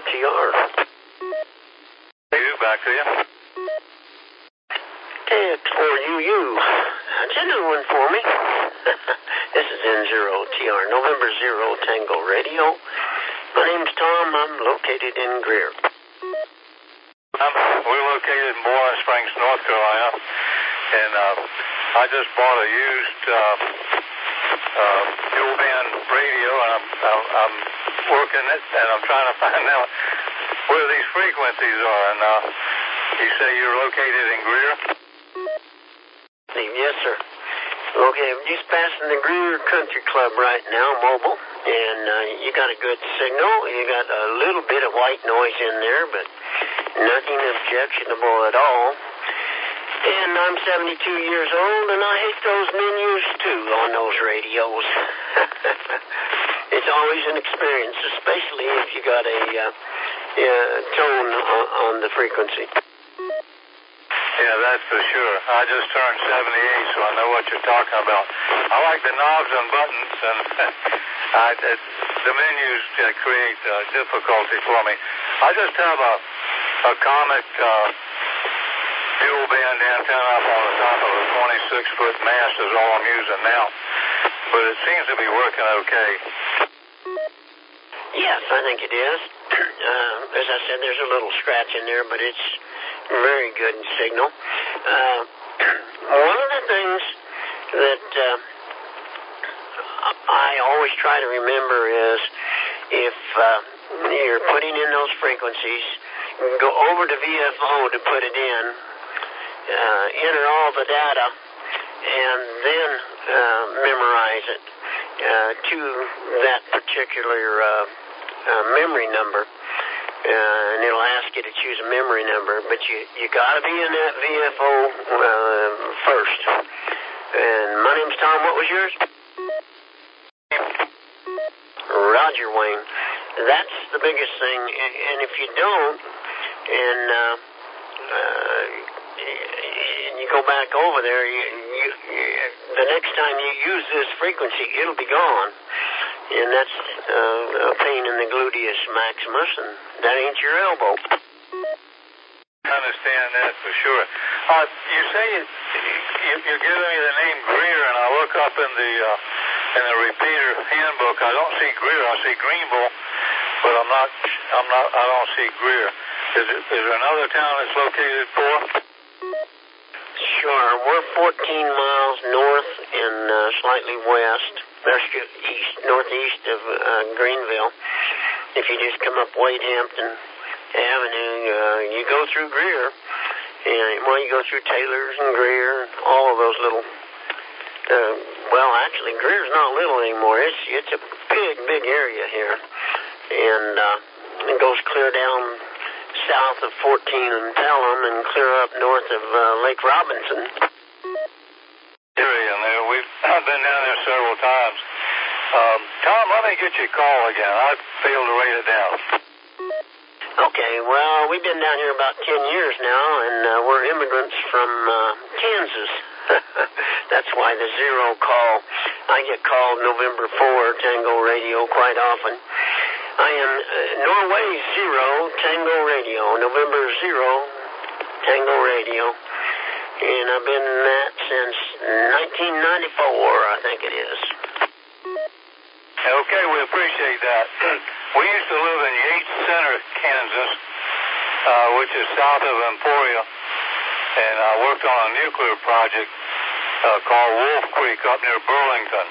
TR. You, back to you. KX4UU. That's a new one for me. This is N0TR, November 0 Tango Radio. My name's Tom. I'm located in Greer. We're located in Boiling Springs, North Carolina, and I just bought a used dual band radio, and I'm working it, and I'm trying to find out where these frequencies are. And you say you're located in Greer? Yes, sir. Okay, I'm just passing the Greer Country Club right now, mobile, and you got a good signal. You got a little bit of white noise in there, but nothing objectionable at all. And I'm 72 years old, and I hate those menus, too, on those radios. It's always an experience, especially if you got a tone on the frequency. Yeah, that's for sure. I just turned 78, so I know what you're talking about. I like the knobs and buttons, and the menus create difficulty for me. I just have a Comet dual band antenna up on the top of a 26-foot mast is all I'm using now, but it seems to be working okay. Yes, I think it is. As I said, there's a little scratch in there, but it's very good signal. One of the things that I always try to remember is if you're putting in those frequencies, go over to VFO to put it in, enter all the data, and then memorize it to that particular memory number. And it'll ask you to choose a memory number, but you got to be in that VFO first. And my name's Tom. What was yours? Roger, Wayne. That's the biggest thing. And if you don't, and you go back over there, the next time you use this frequency, it'll be gone. And that's a pain in the gluteus maximus, and that ain't your elbow. I understand that for sure. You say you're giving me the name Greer, and I look up in the repeater handbook. I don't see Greer. I see Greenville, but I don't see Greer. Is there another town that's located for? Sure. We're 14 miles north and slightly west. Northeast of Greenville. If you just come up Wade Hampton Avenue, you go through Greer, and you go through Taylor's and Greer, all of those little. Actually, Greer's not little anymore. It's a big area here, and it goes clear down south of 14 and Pelham, and clear up north of Lake Robinson. I've been down there several times. Tom, let me get your call again. I failed to write it down. Okay, well, we've been down here about 10 years now, and we're immigrants from Kansas. That's why the zero call. I get called November 4 Tango Radio quite often. I am Norway 0 Tango Radio, November 0 Tango Radio. And I've been in that since 1994, I think it is. Okay, we appreciate that. We used to live in Yates Center, Kansas, which is south of Emporia, and I worked on a nuclear project called Wolf Creek up near Burlington.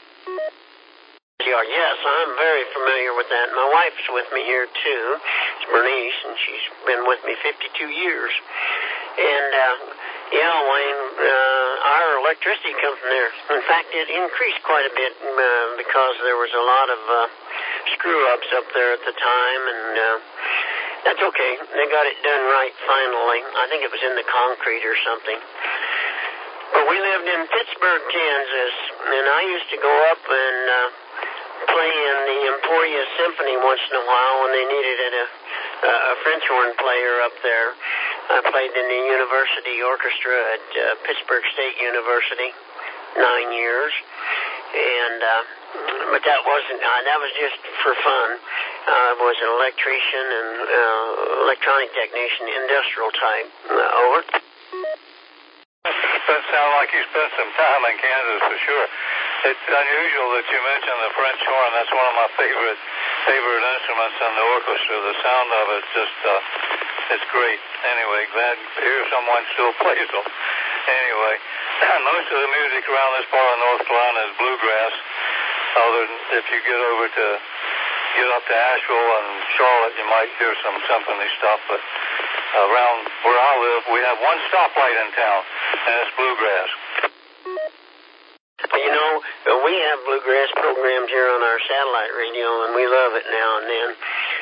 Yes, I'm very familiar with that. My wife's with me here, too. It's Bernice, and she's been with me 52 years. And, Wayne, our electricity comes from there. In fact, it increased quite a bit because there was a lot of screw-ups up there at the time, and that's okay. They got it done right finally. I think it was in the concrete or something. But we lived in Pittsburgh, Kansas, and I used to go up and play in the Emporia Symphony once in a while when they needed a French horn player up there. I played in the university orchestra at Pittsburgh State University 9 years, and but that was just for fun. I was an electrician and electronic technician, industrial type. Over. That sounds like you spent some time in Kansas for sure. It's unusual that you mentioned the French horn. That's one of my favorite instruments in the orchestra. The sound of it just, it's great. Anyway, glad to hear someone still plays them. Anyway, most of the music around this part of North Carolina is bluegrass. Other than if you get up to Asheville and Charlotte, you might hear some symphony stuff. But around where I live, we have one stoplight in town, and it's bluegrass. You know, we have bluegrass programs here on our satellite radio, and we love it now and then.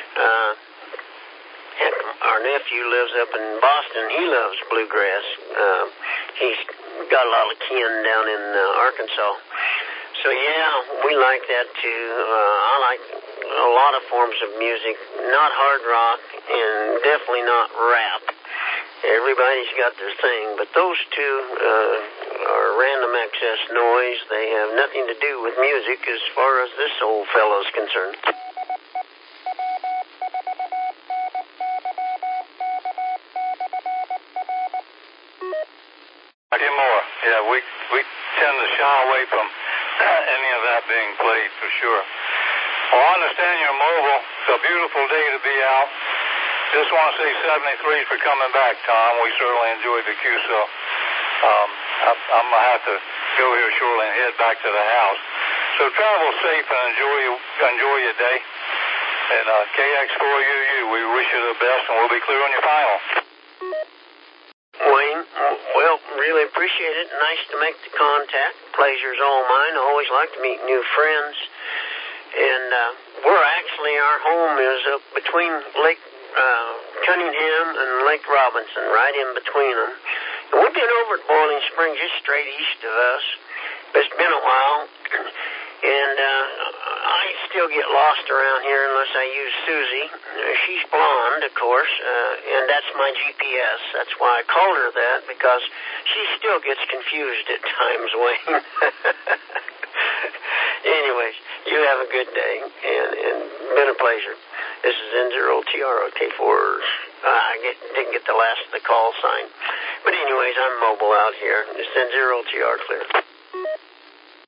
Our nephew lives up in Boston. He loves bluegrass. He's got a lot of kin down in Arkansas. So, yeah, we like that, too. I like a lot of forms of music, not hard rock and definitely not rap. Everybody's got their thing, but those two are random access noise. They have nothing to do with music as far as this old fellow's concerned. More. Yeah, we tend to shy away from any of that being played for sure. Well, I understand you're mobile. It's a beautiful day to be out. Just want to say 73 for coming back, Tom. We certainly enjoyed the QSO. I'm going to have to go here shortly and head back to the house. So travel safe and enjoy your day. And KX4UU, we wish you the best, and we'll be clear on your final. Wayne, well, really appreciate it. Nice to make the contact. Pleasure's all mine. I always like to meet new friends. And our home is up between Lake Cunningham and Lake Robinson, right in between them. And we've been over at Boiling Springs, just straight east of us. But it's been a while. And I still get lost around here unless I use Susie. She's blonde, of course, and that's my GPS. That's why I called her that, because she still gets confused at times, Wayne. Anyways, you have a good day, and been a pleasure. This is N0TROK4. I didn't get the last of the call sign. But anyways, I'm mobile out here. It's N0TR clear.